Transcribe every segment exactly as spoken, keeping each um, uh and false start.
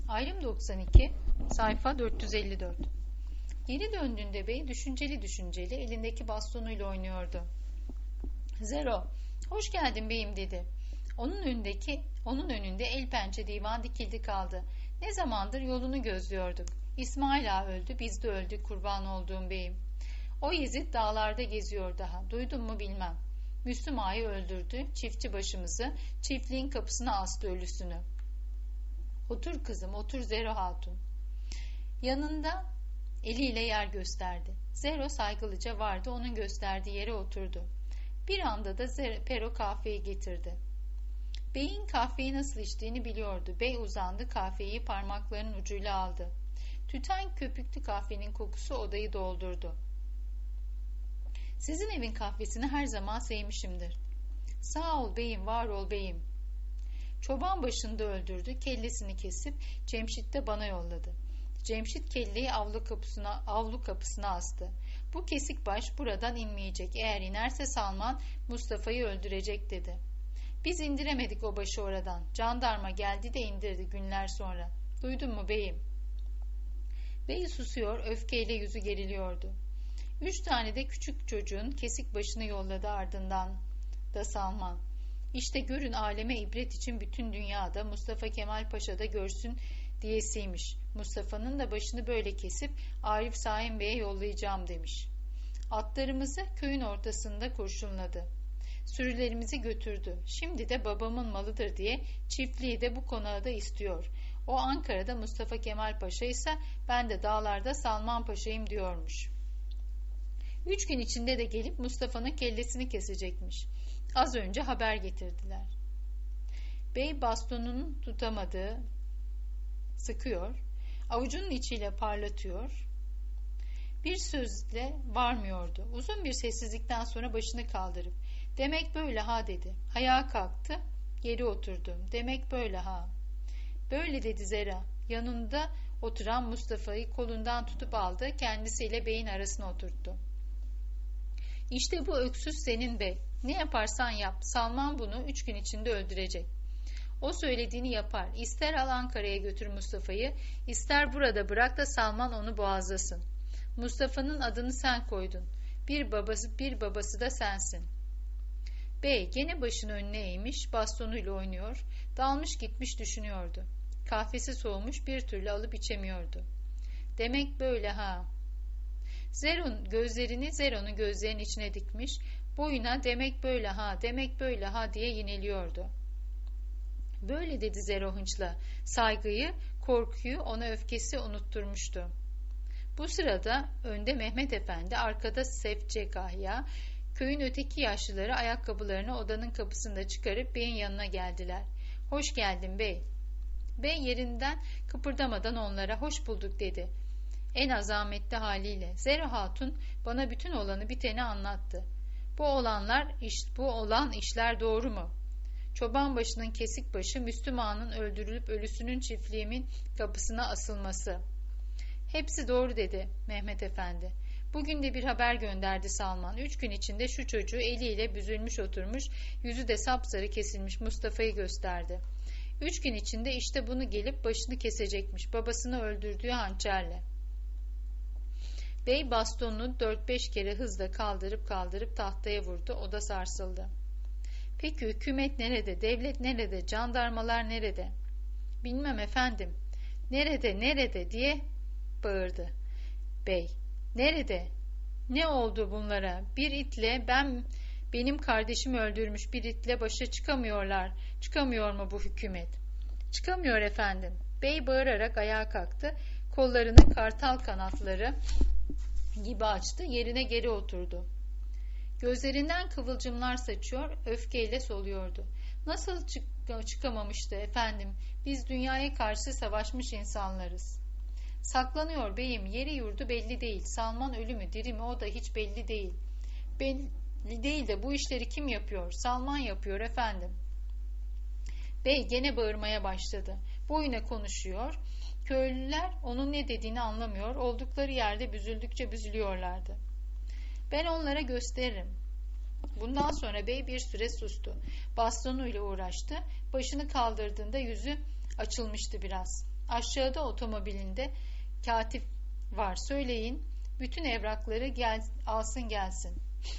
Ayrım doksan iki, sayfa dört yüz elli dört. Geri döndüğünde bey düşünceli düşünceli elindeki bastonuyla oynuyordu. "Zero, hoş geldin beyim," dedi. Onun önündeki, onun önünde el pençe divan dikildi kaldı. "Ne zamandır yolunu gözlüyorduk. İsmail ağa öldü, biz de öldük kurban olduğum beyim. O Yezid dağlarda geziyor daha. Duydun mu bilmem. Müslüm ağayı öldürdü, çiftçi başımızı, çiftliğin kapısına astı ölüsünü. Otur kızım, otur Zero Hatun." Yanında eliyle yer gösterdi. Zero saygılıca vardı, onun gösterdiği yere oturdu. Bir anda da Pero kahveyi getirdi. Bey'in kahveyi nasıl içtiğini biliyordu. Bey uzandı, kahveyi parmaklarının ucuyla aldı. Tüten köpüklü kahvenin kokusu odayı doldurdu. "Sizin evin kahvesini her zaman sevmişimdir." "Sağ ol beyim, var ol beyim." Çoban başında öldürdü, kellesini kesip Cemşit de bana yolladı. Cemşit kelleyi avlu kapısına, avlu kapısına astı. "Bu kesik baş buradan inmeyecek. Eğer inerse Salman Mustafa'yı öldürecek," dedi. "Biz indiremedik o başı oradan. Jandarma geldi de indirdi günler sonra. Duydun mu beyim?" Bey susuyor, öfkeyle yüzü geriliyordu. Üç tane de küçük çocuğun kesik başını yolladı ardından da Salman. "İşte görün aleme ibret için bütün dünyada Mustafa Kemal Paşa da görsün diyesiymiş. Mustafa'nın da başını böyle kesip Arif Saim Bey'e yollayacağım demiş. Atlarımızı köyün ortasında kurşunladı. Sürülerimizi götürdü. Şimdi de babamın malıdır diye çiftliği de bu konağı da istiyor. O Ankara'da Mustafa Kemal Paşa ise ben de dağlarda Salman Paşa'yım diyormuş. Üç gün içinde de gelip Mustafa'nın kellesini kesecekmiş. Az önce haber getirdiler." Bey bastonunu tutamadığı sıkıyor, avucunun içiyle parlatıyor. Bir sözle varmıyordu. Uzun bir sessizlikten sonra başını kaldırıp "Demek böyle ha," dedi. Ayağa kalktı, geri oturdu. "Demek böyle ha." "Böyle," dedi Zera. Yanında oturan Mustafa'yı kolundan tutup aldı, kendisiyle beyin arasına oturttu. "İşte bu öksüz senin bey. Ne yaparsan yap. Salman bunu üç gün içinde öldürecek. O söylediğini yapar. İster al Ankara'ya götür Mustafa'yı, ister burada bırak da Salman onu boğazlasın. Mustafa'nın adını sen koydun. Bir babası, bir babası da sensin." Bey gene başını önüne eğmiş, bastonuyla oynuyor, dalmış gitmiş düşünüyordu. Kahvesi soğumuş, bir türlü alıp içemiyordu. "Demek böyle ha." Zero'nun gözlerini Zero'nun gözlerinin içine dikmiş, boyuna "Demek böyle ha, demek böyle ha" diye yineliyordu. "Böyle," dedi Zero hınçla. Saygıyı, korkuyu, ona öfkesi unutturmuştu. Bu sırada önde Mehmet Efendi, arkada Sefce Kahya, köyün öteki yaşlıları ayakkabılarını odanın kapısında çıkarıp beyin yanına geldiler. "Hoş geldin bey." Bey yerinden kıpırdamadan onlara "Hoş bulduk," dedi. En azametli haliyle. Zero Hatun bana bütün olanı biteni anlattı. "Bu olanlar, iş, bu olan işler doğru mu? Çoban başının kesik başı, Müslüm Ağa'nın öldürülüp ölüsünün çiftliğimin kapısına asılması." "Hepsi doğru," dedi Mehmet Efendi. "Bugün de bir haber gönderdi Salman. Üç gün içinde şu çocuğu eliyle büzülmüş oturmuş, yüzü de sapsarı kesilmiş Mustafa'yı gösterdi. Üç gün içinde işte bunu gelip başını kesecekmiş, babasını öldürdüğü hançerle." Bey bastonunu dört beş kere hızla kaldırıp kaldırıp tahtaya vurdu. Oda sarsıldı. "Peki hükümet nerede? Devlet nerede? Jandarmalar nerede?" "Bilmem efendim." "Nerede? Nerede?" diye bağırdı bey. "Nerede? Ne oldu bunlara? Bir itle ben benim kardeşimi öldürmüş bir itle başa çıkamıyorlar. Çıkamıyor mu bu hükümet?" "Çıkamıyor efendim." Bey bağırarak ayağa kalktı. Kollarını kartal kanatları gibi açtı. Yerine geri oturdu. Gözlerinden kıvılcımlar saçıyor, öfkeyle soluyordu. "Nasıl çık- çıkamamıştı efendim? Biz dünyaya karşı savaşmış insanlarız." "Saklanıyor beyim, yeri yurdu belli değil. Salman ölü mü diri mi o da hiç belli değil." "Belli değil de bu işleri kim yapıyor?" "Salman yapıyor efendim." Bey gene bağırmaya başladı. Boyuna konuşuyor. Köylüler onun ne dediğini anlamıyor, oldukları yerde büzüldükçe büzülüyorlardı. "Ben onlara gösteririm." Bundan sonra bey bir süre sustu. Bastonuyla uğraştı. Başını kaldırdığında yüzü açılmıştı biraz. Aşağıda otomobilinde katip var. Söyleyin, bütün evrakları gel, alsın gelsin.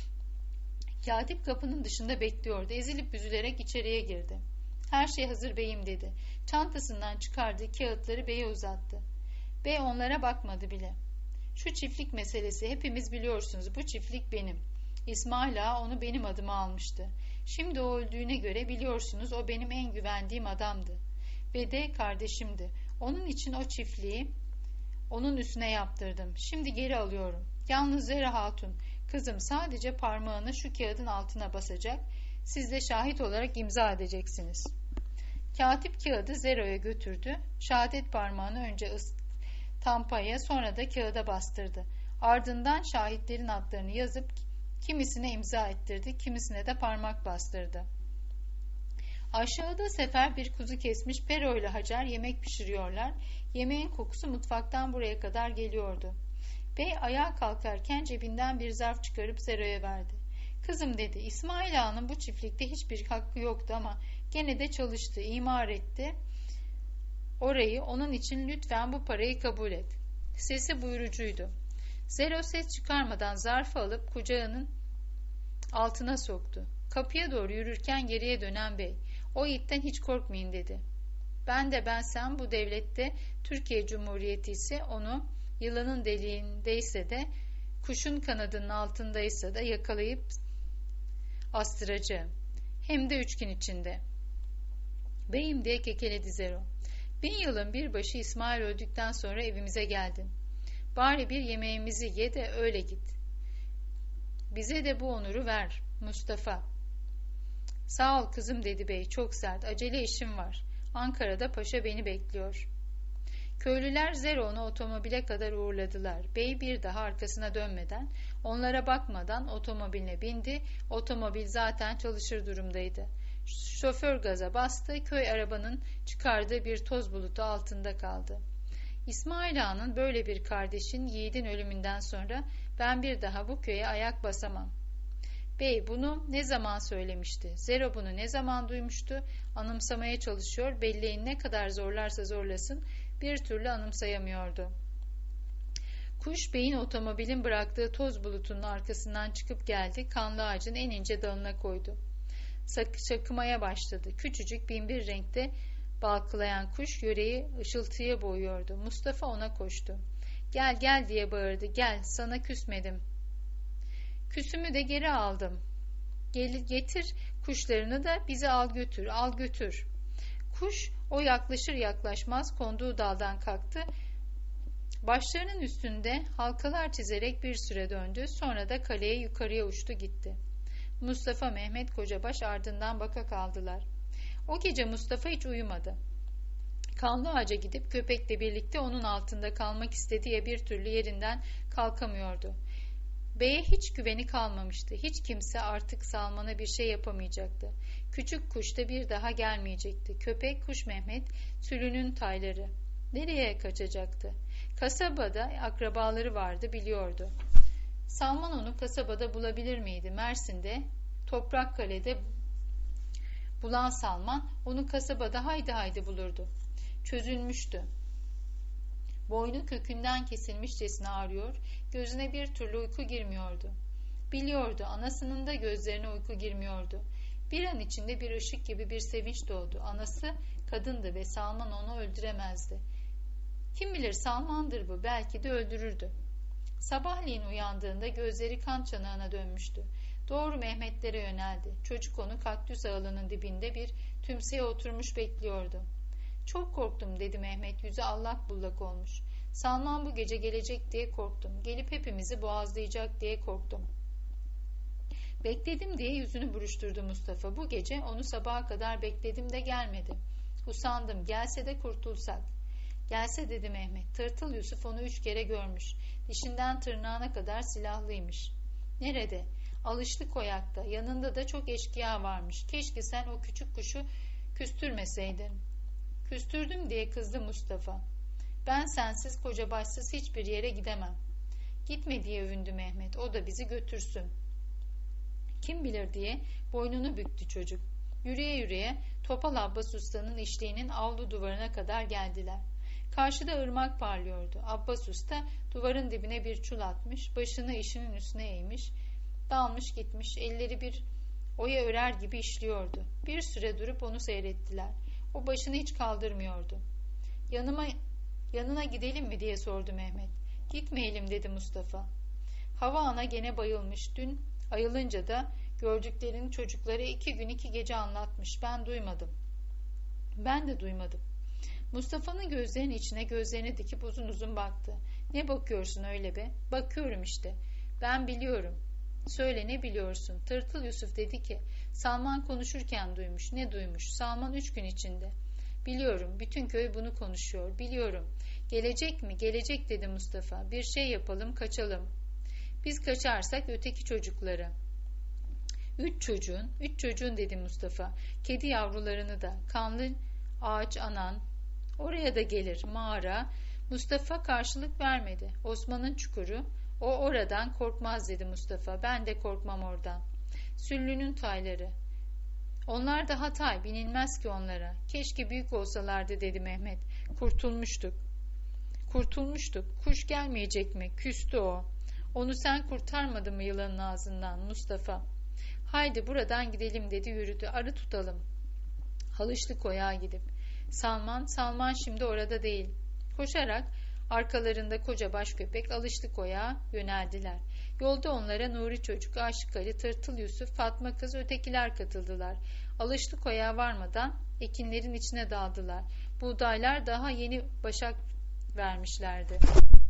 Katip kapının dışında bekliyordu. Ezilip büzülerek içeriye girdi. Her şey hazır beyim dedi. Çantasından çıkardığı kağıtları beye uzattı. Bey onlara bakmadı bile. Şu çiftlik meselesi, hepimiz biliyorsunuz, bu çiftlik benim. İsmail Ağa onu benim adıma almıştı. Şimdi o öldüğüne göre biliyorsunuz o benim en güvendiğim adamdı. Ve de kardeşimdi. Onun için o çiftliği onun üstüne yaptırdım. Şimdi geri alıyorum. Yalnız Zehra Hatun, kızım sadece parmağını şu kağıdın altına basacak. Siz de şahit olarak imza edeceksiniz. Katip kağıdı Zero'ya götürdü. Şehadet parmağını önce tampaya, sonra da kağıda bastırdı. Ardından şahitlerin adlarını yazıp kimisine imza ettirdi, kimisine de parmak bastırdı. Aşağıda Sefer bir kuzu kesmiş, Pero ile Hacer yemek pişiriyorlar. Yemeğin kokusu mutfaktan buraya kadar geliyordu. Bey ayağa kalkarken cebinden bir zarf çıkarıp Zero'ya verdi. Kızım dedi, İsmail Ağa'nın bu çiftlikte hiçbir hakkı yoktu ama gene de çalıştı, imar etti. Orayı, onun için lütfen bu parayı kabul et. Sesi buyurucuydu. Zero ses çıkarmadan zarfı alıp kucağının altına soktu. Kapıya doğru yürürken geriye dönen bey, o itten hiç korkmayın dedi. Ben de bensem bu devlette Türkiye Cumhuriyeti ise onu yılanın deliğindeyse de kuşun kanadının altındaysa da yakalayıp astıracağım. Hem de üç gün içinde. Beyim diye kekeledi Zero. Bin yılın bir başı İsmail öldükten sonra evimize geldin. Bari bir yemeğimizi ye de öyle git. Bize de bu onuru ver Mustafa. Sağ ol kızım dedi bey çok sert. Acele işim var. Ankara'da paşa beni bekliyor. Köylüler Zero'nu otomobile kadar uğurladılar. Bey bir daha arkasına dönmeden, onlara bakmadan otomobiline bindi. Otomobil zaten çalışır durumdaydı. Şoför gaza bastı. Köy arabanın çıkardığı bir toz bulutu altında kaldı. İsmail Ağa'nın böyle bir kardeşin, yiğidin ölümünden sonra ben bir daha bu köye ayak basamam. Bey bunu ne zaman söylemişti? Zero bunu ne zaman duymuştu? Anımsamaya çalışıyor. Belleğin ne kadar zorlarsa zorlasın bir türlü anımsayamıyordu. Kuş beyin otomobilin bıraktığı toz bulutunun arkasından çıkıp geldi. Kanlı ağacın en ince dalına koydu. Çakımaya başladı. Küçücük binbir renkte balkılayan kuş yöreyi ışıltıya boğuyordu. Mustafa ona koştu. Gel gel diye bağırdı. Gel, sana küsmedim. Küsümü de geri aldım. Gel, getir kuşlarını da bizi al götür, al götür. Kuş o yaklaşır yaklaşmaz konduğu daldan kalktı. Başlarının üstünde halkalar çizerek bir süre döndü. Sonra da kaleye yukarıya uçtu gitti. Mustafa, Mehmet Kocabaş ardından baka kaldılar. O gece Mustafa hiç uyumadı. Kanlı ağaca gidip köpekle birlikte onun altında kalmak istediği bir türlü yerinden kalkamıyordu. Bey'e hiç güveni kalmamıştı. Hiç kimse artık Salman'a bir şey yapamayacaktı. Küçük kuş da bir daha gelmeyecekti. Köpek, kuş Mehmet, sülünün tayları. Nereye kaçacaktı? Kasabada akrabaları vardı, biliyordu. Salman onu kasabada bulabilir miydi? Mersin'de, Toprakkale'de bulan Salman onu kasabada haydi haydi bulurdu. Çözülmüştü. Boynu kökünden kesilmişçesine ağrıyor, gözüne bir türlü uyku girmiyordu. Biliyordu, anasının da gözlerine uyku girmiyordu. Bir an içinde bir ışık gibi bir sevinç doğdu. Anası kadındı ve Salman onu öldüremezdi. Kim bilir Salman'dır bu, belki de öldürürdü. Sabahleyin uyandığında gözleri kan çanağına dönmüştü. Doğru Mehmetlere yöneldi. Çocuk onu kaktüs ağılının dibinde bir tümseye oturmuş bekliyordu. Çok korktum dedi Mehmet, yüzü allak bullak olmuş. Salman bu gece gelecek diye korktum. Gelip hepimizi boğazlayacak diye korktum. Bekledim diye yüzünü buruşturdu Mustafa. Bu gece onu sabaha kadar bekledim de gelmedi. Usandım, gelse de kurtulsak. Gelse dedi Mehmet. Tırtıl Yusuf onu üç kere görmüş. Dişinden tırnağına kadar silahlıymış. Nerede? Alışlı koyakta. Yanında da çok eşkıya varmış. Keşke sen o küçük kuşu küstürmeseydin. Küstürdüm diye kızdı Mustafa. Ben sensiz Kocabaşsız hiçbir yere gidemem. Gitme diye övündü Mehmet. O da bizi götürsün. Kim bilir diye boynunu büktü çocuk. Yürüye yürüye Topal Abbas Usta'nın işliğinin avlu duvarına kadar geldiler. Karşıda ırmak parlıyordu. Abbas Usta duvarın dibine bir çul atmış, başını işinin üstüne eğmiş, dalmış gitmiş, elleri bir oya örer gibi işliyordu. Bir süre durup onu seyrettiler. O başını hiç kaldırmıyordu. Yanıma, yanına gidelim mi diye sordu Mehmet. Gitmeyelim dedi Mustafa. Hava ana gene bayılmış. Dün ayılınca da gördüklerini çocuklara iki gün iki gece anlatmış. Ben duymadım. Ben de duymadım. Mustafa'nın gözlerinin içine gözlerini dikip uzun uzun baktı. Ne bakıyorsun öyle be? Bakıyorum işte. Ben biliyorum. Söyle ne biliyorsun? Tırtıl Yusuf dedi ki Salman konuşurken duymuş. Ne duymuş? Salman üç gün içinde. Biliyorum. Bütün köy bunu konuşuyor. Biliyorum. Gelecek mi? Gelecek dedi Mustafa. Bir şey yapalım, kaçalım. Biz kaçarsak öteki çocukları. Üç çocuğun, üç çocuğun dedi Mustafa. Kedi yavrularını da, kanlı ağaç anan. Oraya da gelir, mağara. Mustafa karşılık vermedi. Osman'ın çukuru. O oradan korkmaz dedi Mustafa. Ben de korkmam oradan. Süllünün tayları. Onlar da Hatay, binilmez ki onlara. Keşke büyük olsalardı dedi Mehmet. Kurtulmuştuk. Kurtulmuştuk. Kuş gelmeyecek mi? Küstü o. Onu sen kurtarmadın mı yılanın ağzından Mustafa? Haydi buradan gidelim dedi yürüdü. Arı tutalım. Halışlı koyağa gidip. Salman, Salman şimdi orada değil. Koşarak arkalarında koca baş köpek Alışlı koyağa yöneldiler. Yolda onlara Nuri çocuk, Aşık Ali, Tırtıl Yusuf, Fatma kız ötekiler katıldılar. Alışlı koyağa varmadan ekinlerin içine daldılar. Buğdaylar daha yeni başak vermişlerdi.